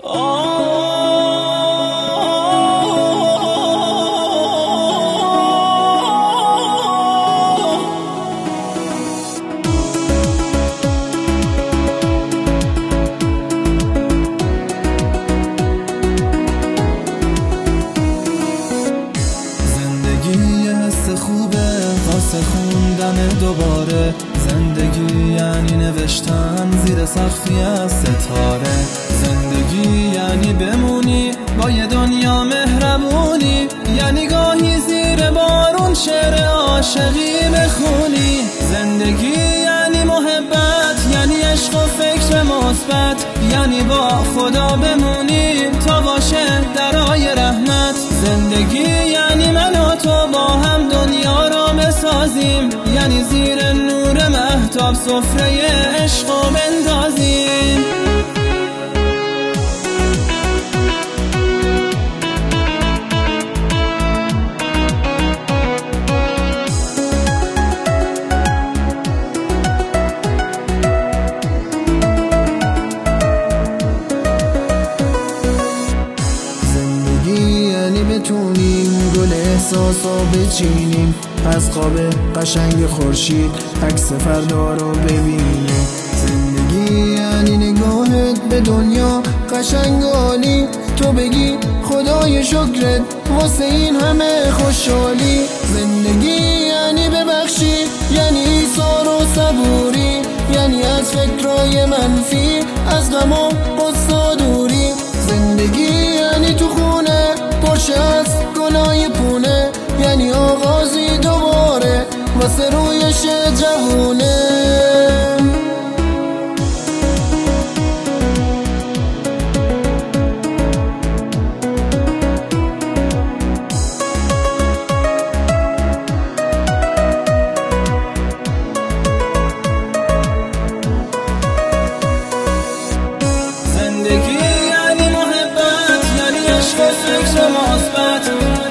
خوندن دوباره زندگی یعنی نوشتن زیر سقفی از ستاره. زندگی یعنی بمونی با یه دنیا مهربونی، یعنی گاهی زیر بارون شعر عاشقی بخونی. زندگی یعنی محبت، یعنی عشق و فکر مثبت، یعنی با خدا بمونی تا باشه درای رحمت. زندگی یعنی من و تو با هم دنیا را بسازیم، یعنی زیر نور مهتاب سفره عشق و بندازیم. بتونیم گل احساسا بچینیم، از خواب قشنگ خورشید عکس فردا رو ببینیم. زندگی یعنی نگاهت به دنیا قشنگ عالی، تو بگی خدای شکرت واسه این همه خوشحالی. زندگی یعنی ببخشی، یعنی ایثار و صبوری، یعنی از فکرای منفی، از غم و غصه دوری. زندگی یعنی تو خونه پرشه از گلای پونه، یعنی آغازی دوباره واسه رویش جوونه. زندگی یعنی محبت، یعنی عشق و فکر مثبت.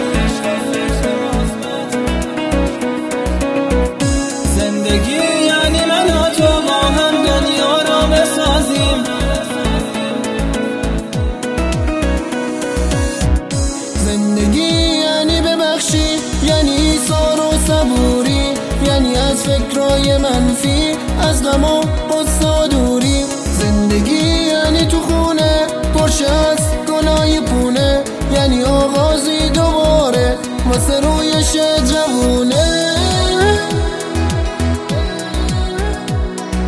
زندگی یعنی من و تو با هم دنیا را بسازیم. زندگی یعنی ببخشی، یعنی ایثار و صبوری، یعنی از فکرای منفی، از غم و غصه دوری. زندگی یعنی تو خونه پرشه از گلای پونه، یعنی آغازی دوباره واسه رویش جوونه.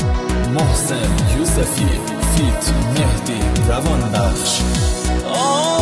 محسن یوسفی فیت مهدی روان بخش.